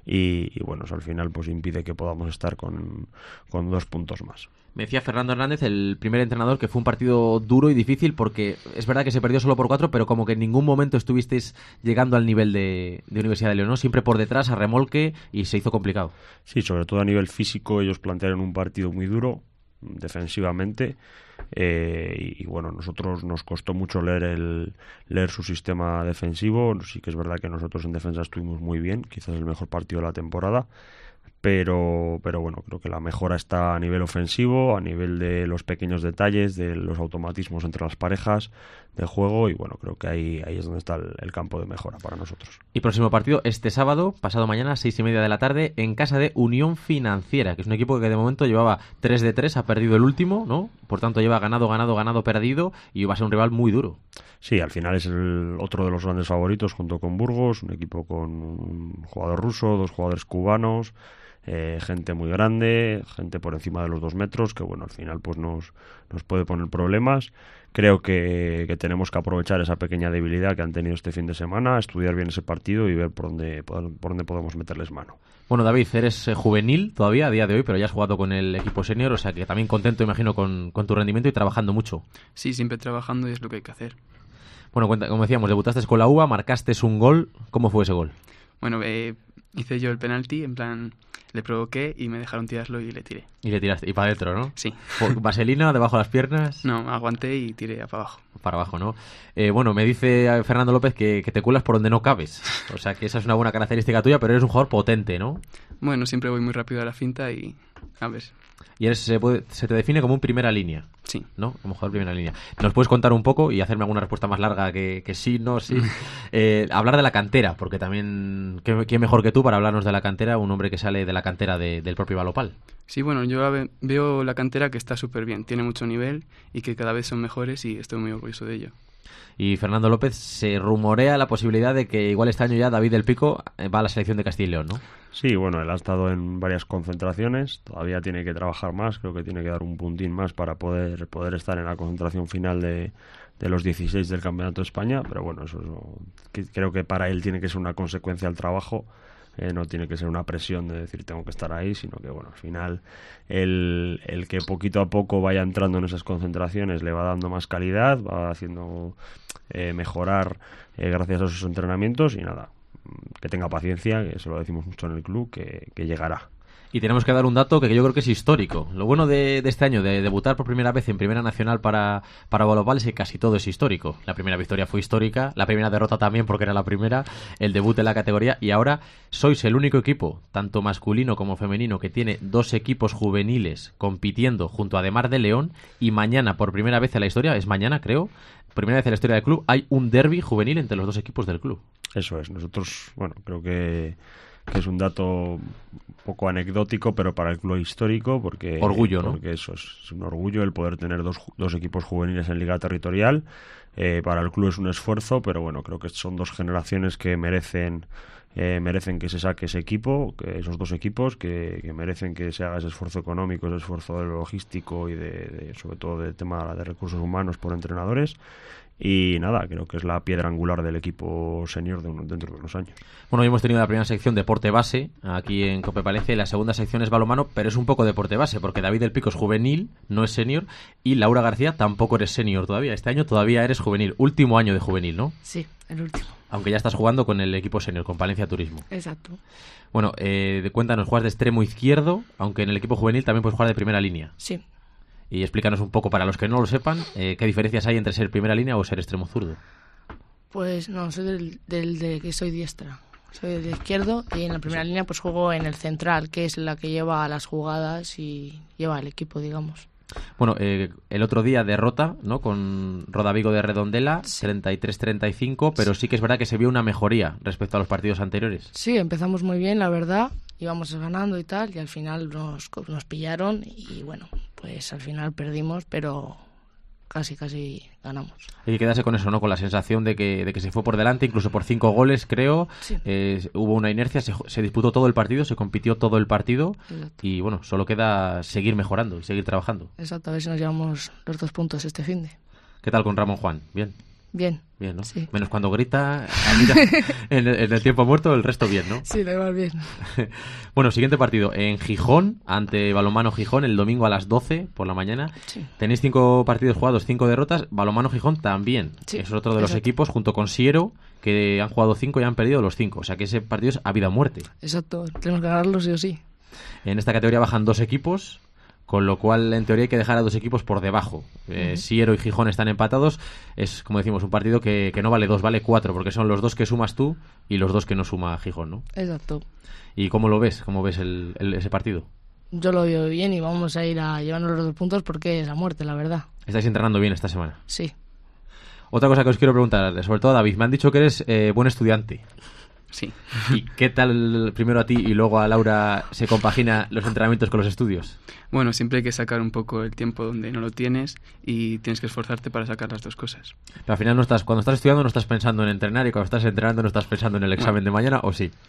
Speaker 20: y, y bueno, eso al final pues impide que podamos estar con, con dos puntos más.
Speaker 1: Me decía Fernando Hernández, el primer entrenador, que fue un partido duro y difícil porque es verdad que se perdió solo por cuatro, pero como que en ningún momento estuvisteis llegando al nivel de, de Universidad de León, ¿no? Siempre por detrás, a remolque, y se hizo complicado.
Speaker 20: Sí, sobre todo a nivel físico ellos plantearon un partido muy duro defensivamente eh, y, y bueno, nosotros nos costó mucho leer el leer su sistema defensivo. Sí que es verdad que nosotros en defensa estuvimos muy bien, quizás el mejor partido de la temporada. Pero, pero bueno, creo que la mejora está a nivel ofensivo, a nivel de los pequeños detalles, de los automatismos entre las parejas de juego, y bueno, creo que ahí, ahí es donde está el, el campo de mejora para nosotros.
Speaker 1: Y próximo partido este sábado, pasado mañana, seis y media de la tarde, en casa de Unión Financiera, que es un equipo que de momento llevaba tres de tres, ha perdido el último, ¿no? Por tanto lleva ganado, ganado, ganado, perdido, y va a ser un rival muy duro.
Speaker 20: Sí, al final es el otro de los grandes favoritos junto con Burgos, un equipo con un jugador ruso, dos jugadores cubanos. Eh, gente muy grande, gente por encima de los dos metros, que bueno, al final pues nos, nos puede poner problemas. Creo que, que tenemos que aprovechar esa pequeña debilidad que han tenido este fin de semana, estudiar bien ese partido y ver por dónde, por, por dónde podemos meterles mano.
Speaker 1: Bueno, David, eres eh, juvenil todavía a día de hoy, pero ya has jugado con el equipo senior, o sea que también contento, imagino, con, con tu rendimiento y trabajando mucho.
Speaker 21: Sí, siempre trabajando y es lo que hay que hacer.
Speaker 1: Bueno, cuenta, como decíamos, debutaste con la U B A, marcaste un gol. ¿Cómo fue ese gol?
Speaker 21: Bueno, eh, Hice yo el penalti, en plan, le provoqué y me dejaron tirarlo y le tiré.
Speaker 1: Y le tiraste, y para adentro, ¿no?
Speaker 21: Sí.
Speaker 1: ¿Vaselina debajo de las piernas?
Speaker 21: No, aguanté y tiré para abajo.
Speaker 1: Para abajo, ¿no? Eh, bueno, me dice Fernando López que, que te cuelas por donde no cabes. O sea, que esa es una buena característica tuya, pero eres un jugador potente, ¿no?
Speaker 21: Bueno, siempre voy muy rápido a la finta y... a ver...
Speaker 1: Y eres, se, puede, se te define como un primera línea.
Speaker 21: Sí.
Speaker 1: ¿No? Como jugador primera línea. ¿Nos puedes contar un poco y hacerme alguna respuesta más larga que, que sí, no, sí? eh, hablar de la cantera, porque también, ¿qué, ¿quién mejor que tú para hablarnos de la cantera? Un hombre que sale de la cantera de, del propio Valopal.
Speaker 21: Sí, bueno, yo veo la cantera que está súper bien, tiene mucho nivel y que cada vez son mejores y estoy muy orgulloso de ello.
Speaker 1: Y Fernando López, se rumorea la posibilidad de que igual este año ya David del Pico va a la selección de Castilla y León, ¿no?
Speaker 20: Sí, bueno, él ha estado en varias concentraciones, todavía tiene que trabajar más, creo que tiene que dar un puntín más para poder poder estar en la concentración final de, de los dieciséis del Campeonato de España, pero bueno, eso que, creo que para él tiene que ser una consecuencia al trabajo, eh, no tiene que ser una presión de decir tengo que estar ahí, sino que bueno, al final el, el que poquito a poco vaya entrando en esas concentraciones le va dando más calidad, va haciendo eh, mejorar eh, gracias a esos entrenamientos y nada, que tenga paciencia, que se lo decimos mucho en el club, que, que llegará.
Speaker 1: Y tenemos que dar un dato que yo creo que es histórico. Lo bueno de, de este año, de debutar por primera vez en Primera Nacional para, para Valopal, es que casi todo es histórico. La primera victoria fue histórica, la primera derrota también porque era la primera, el debut en la categoría, y ahora sois el único equipo, tanto masculino como femenino, que tiene dos equipos juveniles compitiendo junto a Demar de León, y mañana, por primera vez en la historia, es mañana creo, primera vez en la historia del club, hay un derbi juvenil entre los dos equipos del club.
Speaker 20: Eso es, nosotros, bueno, creo que... que es un dato un poco anecdótico, pero para el club histórico, porque
Speaker 1: orgullo, ¿no?
Speaker 20: Porque eso es, es un orgullo el poder tener dos, dos equipos juveniles en Liga Territorial. Eh, para el club es un esfuerzo, pero bueno, creo que son dos generaciones que merecen eh, merecen que se saque ese equipo, que esos dos equipos, que, que merecen que se haga ese esfuerzo económico, ese esfuerzo logístico y de, de sobre todo del tema de recursos humanos por entrenadores. Y nada, creo que es la piedra angular del equipo senior de un, dentro de unos años.
Speaker 1: Bueno, hoy hemos tenido la primera sección deporte base aquí en Cope Palencia y la segunda sección es balonmano, pero es un poco deporte base porque David del Pico es juvenil, no es senior, y Laura García tampoco eres senior todavía. Este año todavía eres juvenil, último año de juvenil, ¿no?
Speaker 12: Sí, el último.
Speaker 1: Aunque ya estás jugando con el equipo senior, con Palencia Turismo.
Speaker 12: Exacto. Bueno,
Speaker 1: eh, cuéntanos, juegas de extremo izquierdo, aunque en el equipo juvenil también puedes jugar de primera línea.
Speaker 12: Sí.
Speaker 1: Y explícanos un poco, para los que no lo sepan, eh, qué diferencias hay entre ser primera línea o ser extremo zurdo.
Speaker 2: Pues no, soy del, del de que soy diestra. Soy del izquierdo y en la primera línea pues juego en el central, que es la que lleva las jugadas y lleva el equipo, digamos.
Speaker 1: Bueno, eh, el otro día derrota, ¿no? Con Rodavigo de Redondela, sí. treinta y tres treinta y cinco, pero sí que es verdad que se vio una mejoría respecto a los partidos anteriores.
Speaker 2: Sí, empezamos muy bien, la verdad. Íbamos ganando y tal, y al final nos, nos pillaron y bueno, pues al final perdimos, pero casi, casi ganamos.
Speaker 1: Hay que quedarse con eso, ¿no? Con la sensación de que, de que se fue por delante, incluso por cinco goles, creo. Sí. Eh, hubo una inercia, se, se disputó todo el partido, se compitió todo el partido. Exacto. Y bueno, solo queda seguir mejorando y seguir trabajando.
Speaker 2: Exacto, a ver si nos llevamos los dos puntos este finde.
Speaker 1: ¿Qué tal con Ramón Juan? ¿Bien?
Speaker 2: Bien.
Speaker 1: Bien, ¿no?
Speaker 2: Sí.
Speaker 1: Menos cuando grita en, el, en el tiempo muerto, el resto bien, ¿no?
Speaker 2: Sí, da igual bien.
Speaker 1: Bueno, siguiente partido. En Gijón, ante Balonmano Gijón, el domingo a las doce por la mañana. Sí. Tenéis cinco partidos jugados, cinco derrotas. Balonmano Gijón también. Sí, es otro de los exacto. equipos, junto con Siero, que han jugado cinco y han perdido los cinco. O sea que ese partido es a vida o muerte.
Speaker 2: Exacto, tenemos que ganarlo sí o sí.
Speaker 1: En esta categoría bajan dos equipos, con lo cual en teoría hay que dejar a dos equipos por debajo. Eh, uh-huh. Siero y Gijón están empatados. Es, como decimos, un partido que, que no vale dos, vale cuatro, porque son los dos que sumas tú y los dos que no suma Gijón, ¿no?
Speaker 2: Exacto.
Speaker 1: ¿Y cómo lo ves? ¿Cómo ves el, el, ese partido?
Speaker 2: Yo lo veo bien y vamos a ir a llevarnos los dos puntos porque es a muerte, la verdad.
Speaker 1: ¿Estáis entrenando bien esta semana?
Speaker 2: Sí.
Speaker 1: Otra cosa que os quiero preguntar, sobre todo a David, me han dicho que eres eh, buen estudiante.
Speaker 21: Sí.
Speaker 1: ¿Y qué tal primero a ti y luego a Laura se compagina los entrenamientos con los estudios?
Speaker 21: Bueno, siempre hay que sacar un poco el tiempo donde no lo tienes y tienes que esforzarte para sacar las dos cosas.
Speaker 1: Pero al final no estás, cuando estás estudiando no estás pensando en entrenar y cuando estás entrenando no estás pensando en el examen no. de mañana, ¿o sí?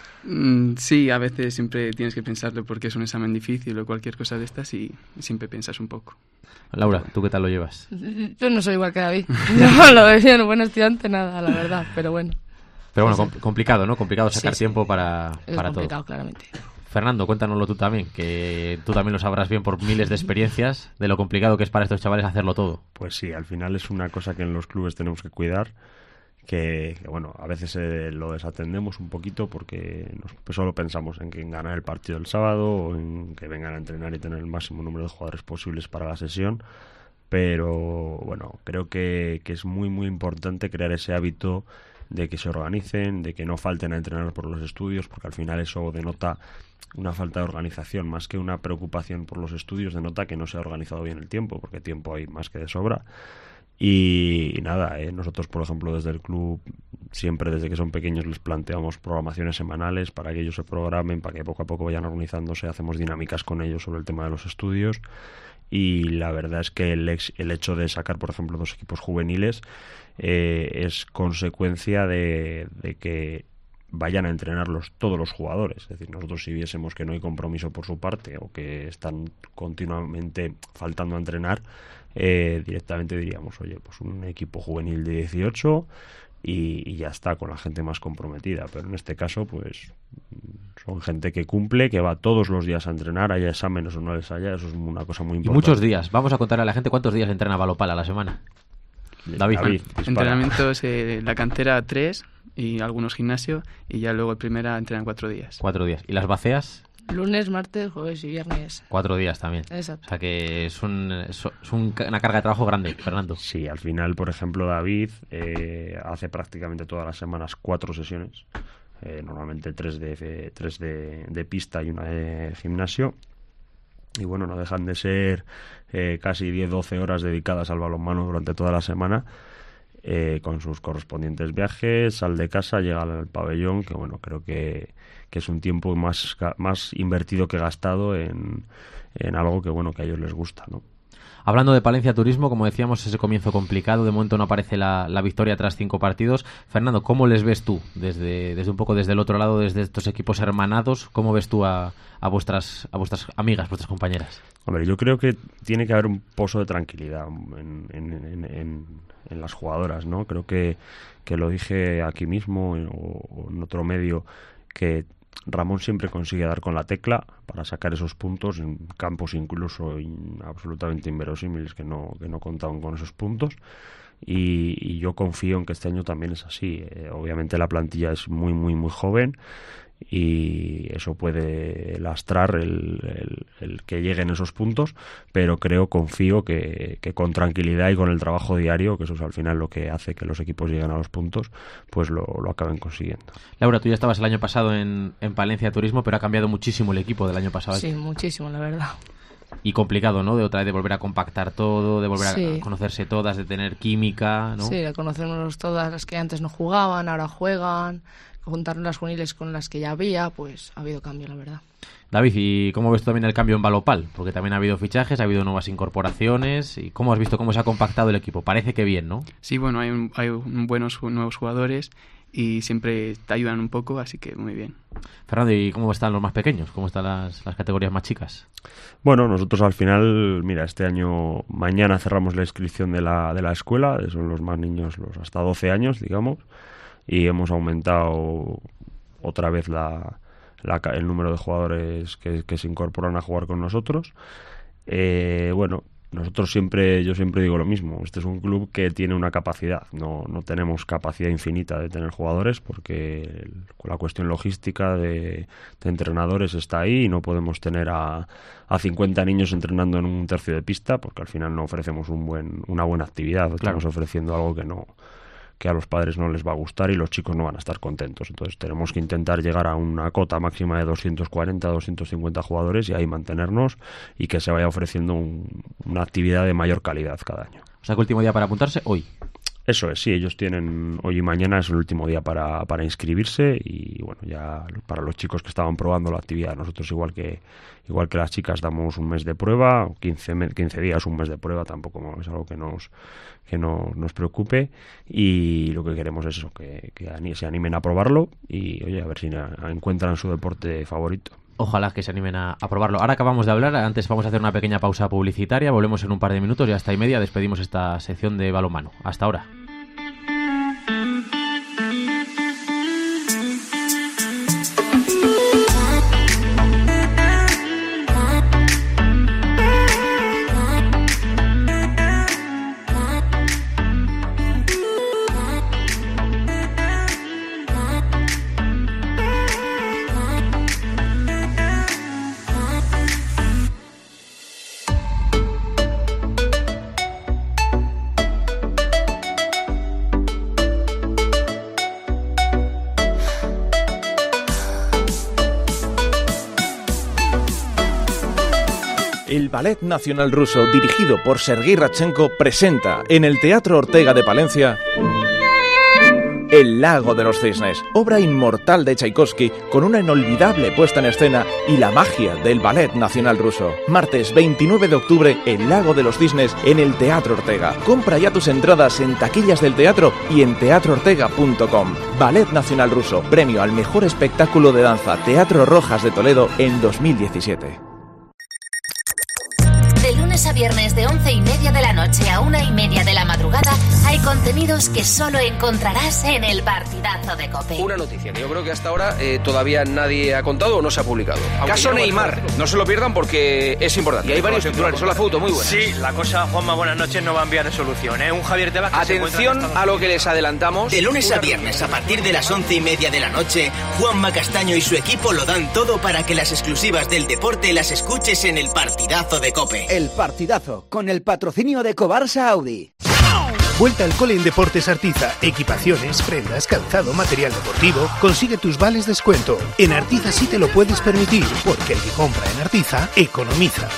Speaker 21: Mm, sí, a veces siempre tienes que pensarlo porque es un examen difícil o cualquier cosa de estas y siempre piensas un poco.
Speaker 1: Laura, ¿tú qué tal lo llevas?
Speaker 2: Yo no soy igual que David. No lo veo, no buen estudiante, nada, la verdad, pero bueno.
Speaker 1: Pero bueno, sí. complicado, ¿no? Complicado sacar sí, sí. tiempo para,
Speaker 2: es
Speaker 1: para
Speaker 2: complicado,
Speaker 1: todo.
Speaker 2: Claramente.
Speaker 1: Fernando, cuéntanoslo tú también, que tú también lo sabrás bien por miles de experiencias de lo complicado que es para estos chavales hacerlo todo.
Speaker 20: Pues sí, al final es una cosa que en los clubes tenemos que cuidar, que, que bueno, a veces eh, lo desatendemos un poquito porque nos, pues solo pensamos en que en ganar el partido del sábado o en que vengan a entrenar y tener el máximo número de jugadores posibles para la sesión. Pero bueno, creo que, que es muy muy importante crear ese hábito de que se organicen, de que no falten a entrenar por los estudios, porque al final eso denota una falta de organización, más que una preocupación por los estudios, denota que no se ha organizado bien el tiempo, porque tiempo hay más que de sobra. Y, y nada, eh, nosotros por ejemplo desde el club siempre desde que son pequeños les planteamos programaciones semanales para que ellos se programen, para que poco a poco vayan organizándose, hacemos dinámicas con ellos sobre el tema de los estudios. Y la verdad es que el, ex, el hecho de sacar, por ejemplo, dos equipos juveniles eh, es consecuencia de, de que vayan a entrenarlos todos los jugadores. Es decir, nosotros si viésemos que no hay compromiso por su parte o que están continuamente faltando a entrenar, eh, directamente diríamos, oye, pues un equipo juvenil de dieciocho y, y ya está, con la gente más comprometida. Pero en este caso, pues son gente que cumple, que va todos los días a entrenar, haya exámenes o no les haya, eso es una cosa muy importante.
Speaker 1: Y muchos días. Vamos a contarle a la gente cuántos días entrena Balopal a la semana. David,
Speaker 21: David entrenamientos, eh, la cantera tres y algunos gimnasio, y ya luego el primera entrenan cuatro días.
Speaker 1: Cuatro días. ¿Y las baceas?
Speaker 2: Lunes, martes, jueves y viernes.
Speaker 1: Cuatro días también.
Speaker 2: Exacto.
Speaker 1: O sea que es, un, es un, una carga de trabajo grande, Fernando.
Speaker 20: Sí, al final, por ejemplo, David eh, hace prácticamente todas las semanas cuatro sesiones. Eh, normalmente tres de tres de, de pista y una de gimnasio, y bueno, no dejan de ser eh, casi diez doce horas dedicadas al balonmano durante toda la semana, eh, con sus correspondientes viajes, sal de casa, llega al pabellón, que bueno, creo que, que es un tiempo más, más invertido que gastado en, en algo que bueno, que a ellos les gusta, ¿no?
Speaker 1: Hablando de Palencia Turismo, como decíamos, ese comienzo complicado, de momento no aparece la, la victoria tras cinco partidos. Fernando, ¿cómo les ves tú? Desde, desde un poco desde el otro lado, desde estos equipos hermanados, ¿cómo ves tú a, a vuestras a vuestras amigas, vuestras compañeras?
Speaker 20: Hombre, yo creo que tiene que haber un pozo de tranquilidad en, en, en, en, en las jugadoras, ¿no? Creo que, que lo dije aquí mismo o, o en otro medio, que Ramón siempre consigue dar con la tecla para sacar esos puntos en campos incluso in, absolutamente inverosímiles que no, que no contaban con esos puntos, y, y yo confío en que este año también es así. Eh, obviamente la plantilla es muy muy muy joven y eso puede lastrar el, el, el que lleguen esos puntos, pero creo, confío que, que con tranquilidad y con el trabajo diario, que eso es al final lo que hace que los equipos lleguen a los puntos, pues lo, lo acaben consiguiendo.
Speaker 1: Laura, tú ya estabas el año pasado en, en Palencia Turismo, pero ha cambiado muchísimo el equipo del año pasado.
Speaker 2: Sí, muchísimo, la verdad.
Speaker 1: Y complicado, ¿no? De otra vez de volver a compactar todo, de volver
Speaker 2: sí.
Speaker 1: a conocerse todas, de tener química, ¿no?
Speaker 2: Sí, de conocernos todas las que antes no jugaban, ahora juegan, juntar las juveniles con las que ya había, pues ha habido cambio, la verdad.
Speaker 1: David, ¿y cómo ves tú también el cambio en Balopal? Porque también ha habido fichajes, ha habido nuevas incorporaciones. ¿Y cómo has visto cómo se ha compactado el equipo? Parece que bien, ¿no?
Speaker 21: Sí, bueno, hay, un, hay un buenos nuevos jugadores y siempre te ayudan un poco, así que muy bien.
Speaker 1: Fernando, ¿y cómo están los más pequeños? ¿Cómo están las, las categorías más chicas?
Speaker 20: Bueno, nosotros al final, mira, este año, mañana cerramos la inscripción de la, de la escuela, son los más niños, los hasta doce años, digamos, y hemos aumentado otra vez la, la, el número de jugadores que, que se incorporan a jugar con nosotros. Eh, bueno, nosotros siempre, yo siempre digo lo mismo, este es un club que tiene una capacidad, no, no tenemos capacidad infinita de tener jugadores porque el, la cuestión logística de, de entrenadores está ahí y no podemos tener a, a cincuenta niños entrenando en un tercio de pista porque al final no ofrecemos un buen, una buena actividad, claro. Estamos ofreciendo algo que no, que a los padres no les va a gustar y los chicos no van a estar contentos. Entonces tenemos que intentar llegar a una cota máxima de doscientos cuarenta, doscientos cincuenta jugadores y ahí mantenernos y que se vaya ofreciendo un, una actividad de mayor calidad cada año.
Speaker 1: O sea, que último día para apuntarse hoy.
Speaker 20: Eso es, sí, ellos tienen hoy y mañana es el último día para, para inscribirse y bueno, ya para los chicos que estaban probando la actividad, nosotros igual que igual que las chicas damos un mes de prueba, quince, quince días, un mes de prueba, tampoco es algo que nos que no, nos preocupe y lo que queremos es eso, que, que se animen a probarlo y oye, a ver si encuentran su deporte favorito.
Speaker 1: Ojalá que se animen a, a probarlo. Ahora acabamos de hablar, antes vamos a hacer una pequeña pausa publicitaria, volvemos en un par de minutos y hasta y media despedimos esta sección de balonmano. Hasta ahora.
Speaker 3: El Ballet Nacional Ruso, dirigido por Sergei Radchenko, presenta en el Teatro Ortega de Palencia El Lago de los Cisnes, obra inmortal de Tchaikovsky con una inolvidable puesta en escena y la magia del Ballet Nacional Ruso. Martes veintinueve de octubre, El Lago de los Cisnes en el Teatro Ortega. Compra ya tus entradas en taquillas del teatro y en teatro ortega punto com. Ballet Nacional Ruso, premio al mejor espectáculo de danza Teatro Rojas de Toledo en dos mil diecisiete.
Speaker 14: De lunes a viernes de once y media de la noche a una y media de la madrugada hay contenidos que solo encontrarás en el Partidazo de COPE.
Speaker 15: Una noticia que yo creo que hasta ahora eh, todavía nadie ha contado o no se ha publicado. Aunque Caso Neymar, no se lo pierdan porque es importante. Y hay varios titulares, son la foto muy buena.
Speaker 16: Sí, la cosa, Juanma, buenas noches, no va a enviar de solución, ¿eh? Un Javier Tebas que
Speaker 15: Atención a lo que les adelantamos.
Speaker 17: De lunes a viernes a partir de las once y media de la noche, Juanma Castaño y su equipo lo dan todo para que las exclusivas del deporte las escuches en el Partidazo de COPE.
Speaker 22: El Partidazo, con el patrocinio de Cobarsa Audi.
Speaker 9: Vuelta al cole en Deportes Artiza. Equipaciones, prendas, calzado, material deportivo. Consigue tus vales descuento. En Artiza sí te lo puedes permitir, porque el que compra en Artiza, economiza.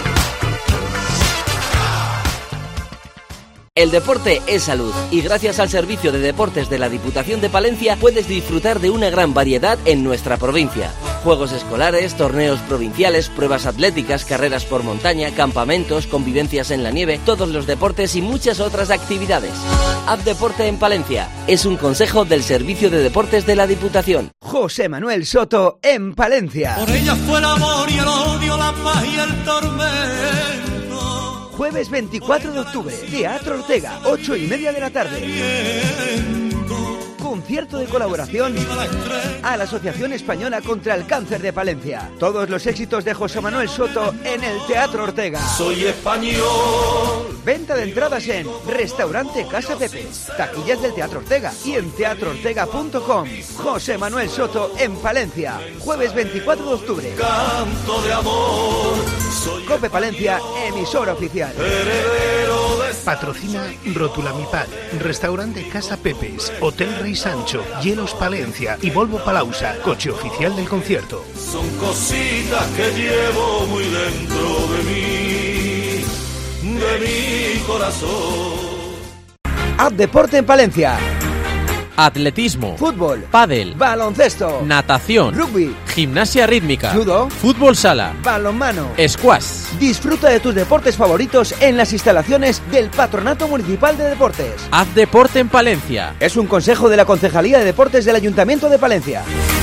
Speaker 23: El deporte es salud y gracias al servicio de deportes de la Diputación de Palencia puedes disfrutar de una gran variedad en nuestra provincia. Juegos escolares, torneos provinciales, pruebas atléticas, carreras por montaña, campamentos, convivencias en la nieve, todos los deportes y muchas otras actividades. Haz deporte en Palencia. Es un consejo del Servicio de Deportes de la Diputación.
Speaker 22: José Manuel Soto en Palencia.
Speaker 19: Por ella fue el amor y el odio, la paz y el tormento.
Speaker 22: Jueves veinticuatro de octubre, Teatro Ortega, ocho y media de la tarde. Concierto de colaboración a la Asociación Española contra el Cáncer de Palencia. Todos los éxitos de José Manuel Soto en el Teatro Ortega.
Speaker 19: Soy español.
Speaker 22: Venta de entradas en Restaurante Casa Pepe, taquillas del Teatro Ortega y en teatro ortega punto com. José Manuel Soto en Palencia, jueves veinticuatro de octubre.
Speaker 19: Canto de amor.
Speaker 22: COPE Palencia, emisora oficial.
Speaker 9: Patrocina Rótula Mipal, Restaurante Casa Pepes, Hotel Rey Sancho, Hielos Palencia y Volvo Palausa, coche oficial del concierto.
Speaker 19: Son cositas que llevo muy dentro de mí, de mi corazón.
Speaker 22: Haz deporte en Palencia.
Speaker 1: Atletismo,
Speaker 22: fútbol,
Speaker 1: pádel,
Speaker 22: baloncesto,
Speaker 1: natación,
Speaker 22: rugby,
Speaker 1: gimnasia rítmica,
Speaker 22: judo,
Speaker 1: fútbol sala,
Speaker 22: balonmano,
Speaker 1: squash.
Speaker 22: Disfruta de tus deportes favoritos en las instalaciones del Patronato Municipal de Deportes.
Speaker 1: Haz deporte en Palencia.
Speaker 22: Es un consejo de la Concejalía de Deportes del Ayuntamiento de Palencia.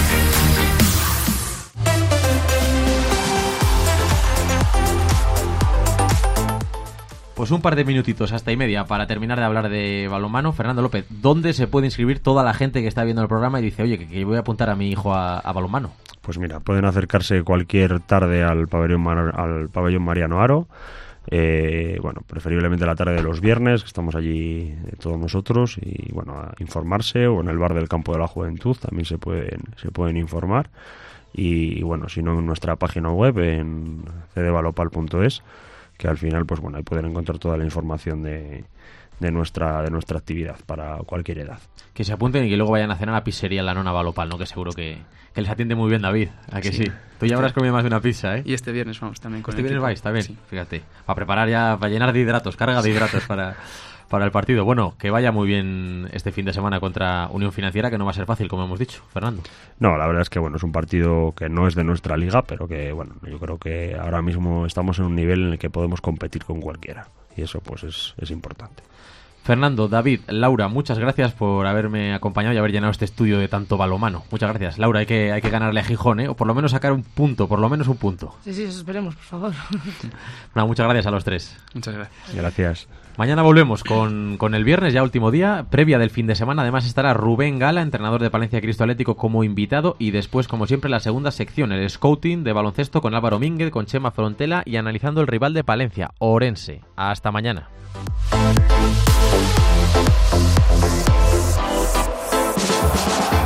Speaker 1: Pues un par de minutitos hasta y media para terminar de hablar de balonmano. Fernando López, ¿dónde se puede inscribir toda la gente que está viendo el programa y dice, oye, que, que voy a apuntar a mi hijo a, a balonmano?
Speaker 20: Pues mira, pueden acercarse cualquier tarde al pabellón, Mar- al pabellón Mariano Haro. Eh, bueno, preferiblemente la tarde de los viernes, que estamos allí todos nosotros, y bueno, a informarse, o en el bar del Campo de la Juventud también se pueden, se pueden informar. Y, y bueno, si no, en nuestra página web, en c d balopal punto es, que al final, pues bueno, ahí pueden encontrar toda la información de, de nuestra de nuestra actividad para cualquier edad.
Speaker 1: Que se apunten y que luego vayan a cenar a la pizzería en la Nona Balopal, ¿no? Que seguro que, que les atiende muy bien David, ¿a que sí? sí? Tú ya habrás comido más de una pizza, ¿eh?
Speaker 21: Y este viernes vamos también con
Speaker 1: Este
Speaker 21: el
Speaker 1: viernes
Speaker 21: equipo.
Speaker 1: vais también,
Speaker 21: Sí.
Speaker 1: fíjate. Para preparar ya, para llenar de hidratos, carga de hidratos para... para el partido. Bueno, que vaya muy bien este fin de semana contra Unión Financiera, que no va a ser fácil, como hemos dicho, Fernando.
Speaker 20: No, la verdad es que bueno, es un partido que no es de nuestra liga, pero que bueno, yo creo que ahora mismo estamos en un nivel en el que podemos competir con cualquiera, y eso pues es, es importante.
Speaker 1: Fernando, David, Laura, muchas gracias por haberme acompañado y haber llenado este estudio de tanto balonmano. Muchas gracias. Laura, hay que, hay que ganarle a Gijón, ¿eh? O por lo menos sacar un punto, por lo menos un punto.
Speaker 2: Sí, sí, eso esperemos, por favor.
Speaker 1: No, muchas gracias a los tres.
Speaker 21: Muchas gracias.
Speaker 20: Gracias.
Speaker 1: Mañana volvemos con, con el viernes, ya último día, previa del fin de semana. Además estará Rubén Gala, entrenador de Palencia Cristo Atlético, como invitado. Y después, como siempre, la segunda sección, el scouting de baloncesto con Álvaro Mínguez, con Chema Frontela y analizando el rival de Palencia, Orense. Hasta mañana.
Speaker 19: We'll be right back.